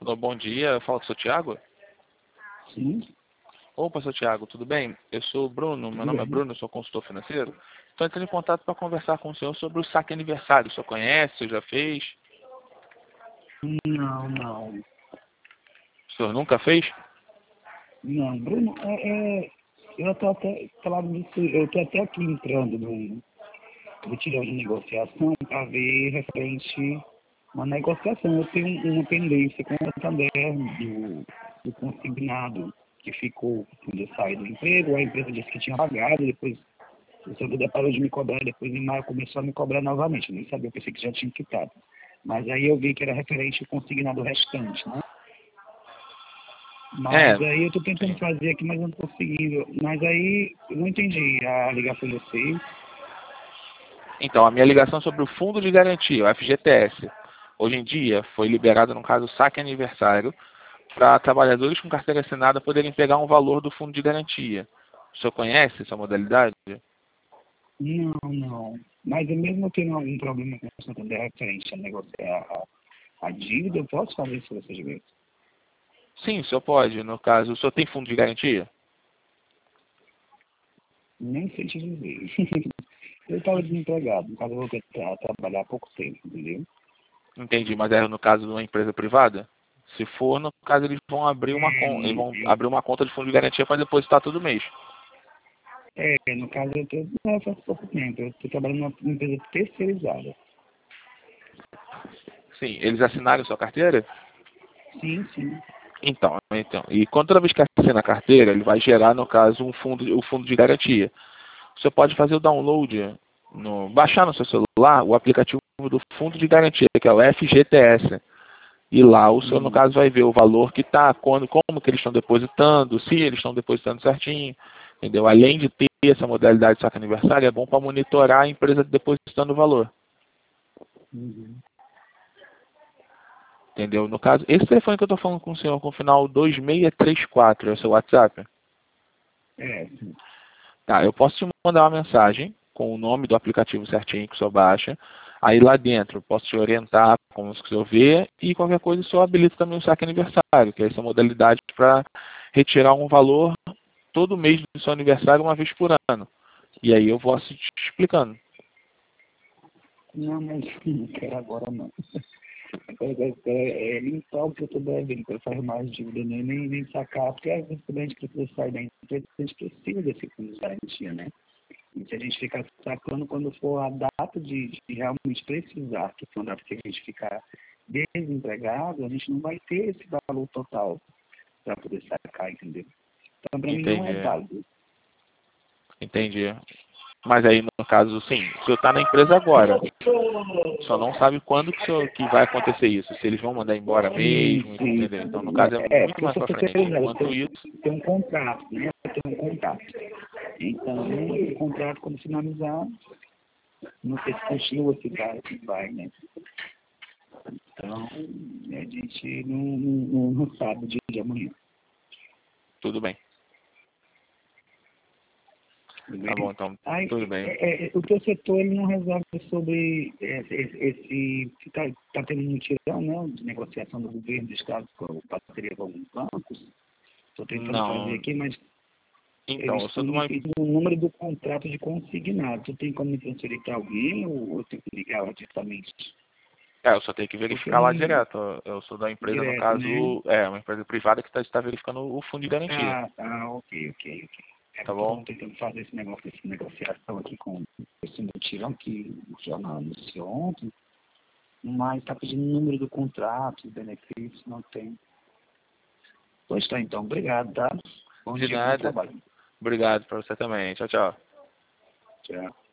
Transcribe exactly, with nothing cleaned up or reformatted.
Alô, bom dia, eu falo com o seu Thiago? Sim, Opa, seu Thiago, tudo bem? Eu sou o Bruno, meu tudo nome é bem. Bruno, eu sou consultor financeiro. Estou entrando em contato para conversar com o senhor sobre o saque aniversário. O senhor conhece, o senhor já fez? Não, não. O senhor nunca fez? Não, Bruno, é, é, eu estou até falando disso, eu estou até aqui entrando no retirando de negociação para ver referente uma negociação. Eu tenho uma pendência com o Santander do, do consignado que ficou quando eu saí do emprego, a empresa disse que tinha pagado, depois o Santander parou de me cobrar, depois em maio começou a me cobrar novamente. Eu nem sabia, eu pensei que já tinha quitado. Mas aí eu vi que era referente ao consignado restante, né? É, Mas aí eu estou tentando sim. fazer aqui, mas não estou conseguindo. Mas aí eu não entendi a ligação de vocês. Então, a minha ligação é sobre o Fundo de Garantia, o F G T S. Hoje em dia, foi liberado, no caso, o saque aniversário para trabalhadores com carteira assinada poderem pegar um valor do Fundo de Garantia. O senhor conhece essa modalidade? Não, não. Mas eu mesmo tendo algum problema com o Santander referente a negociar a, a dívida, eu posso fazer isso vocês verem. Sim, o senhor pode. No caso, o senhor tem Fundo de Garantia? Nem sei te dizer. Eu estava desempregado, no caso eu voltei a trabalhar há pouco tempo, entendeu? Entendi, mas é no caso de uma empresa privada? Se for, no caso, eles vão abrir uma É, conta, eles no, vão eu, abrir uma conta de fundo de garantia para depositar todo mês. é, no caso eu estou não, faz pouco tempo, eu estou trabalhando numa empresa terceirizada. Sim, eles assinaram sua carteira? Sim, sim. Então, então, e quando toda vez que assina a carteira, ele vai gerar, no caso, um fundo, o fundo de garantia. Você pode fazer o download, no, baixar no seu celular o aplicativo do fundo de garantia, que é o F G T S. E lá o senhor, no Hum, caso, vai ver o valor que está, quando, como que eles estão depositando, se eles estão depositando certinho, entendeu? Além de ter essa modalidade de saque aniversário, é bom para monitorar a empresa depositando o valor, uhum. entendeu? No caso, esse telefone que eu estou falando com o senhor, com o final dois seis três quatro, é o seu WhatsApp? É, sim. Tá, eu posso te mandar uma mensagem com o nome do aplicativo certinho que o senhor baixa. Aí lá dentro eu posso te orientar como o senhor vê e qualquer coisa o senhor habilita também o saque aniversário, que é essa modalidade para retirar um valor todo mês do seu aniversário uma vez por ano. E aí eu vou te explicando. Não, mas não quero agora não. É, é, é limpar o que eu estou devendo, para fazer mais dívida, né? nem, nem sacar, porque às vezes quando a gente precisa sair da empresa, a gente precisa desse fundo de garantia, né? E se a gente ficar sacando quando for a data de, de realmente precisar, que for a data que a gente ficar desempregado, a gente não vai ter esse valor total para poder sacar, entendeu? Então, para mim não é Entendi, válido. entendi. Mas aí, no caso, sim, o senhor está na empresa agora. Só não sabe quando que, o senhor, que vai acontecer isso. Se eles vão mandar embora Sim, mesmo, sim. entendeu? Então, no caso, é É, muito porque eu mais sou para frente. terceirizado, eu Enquanto tenho, isso, tenho um contrato, né? Eu tenho um contrato. Então, o contrato, quando finalizar, não sei se continua, se vai, se vai, né? Então, a gente não, não, não sabe o dia de amanhã. tudo bem. Tudo Tá bom, bem? então, Aí, tudo bem. é, é, o teu setor ele não resolve sobre esse, esse que está tá tendo um mutirão, né, de negociação do governo do estado com parceria com alguns bancos. Estou tentando fazer Não. aqui, mas Então, eles eu sou estão de me uma. pedindo o número do contrato de consignado. Tu tem como me transferir para alguém ou eu tenho que ligar lá diretamente? É, eu só tenho que Porque eu verificar lá não. direto. Eu sou da empresa, no Direto, né? caso, é uma empresa privada que está está verificando o fundo de garantia. Ah, tá, ok, ok, ok. É Tá porque bom? eu estou tentando fazer esse negócio, essa negociação aqui com esse mutirão que o jornal anunciou ontem, mas está pedindo o número do contrato, benefícios, não tem. Pois tá, então, obrigado, tá? Bom De dia, bom nada. trabalho. Obrigado para você também. Tchau, tchau. Tchau.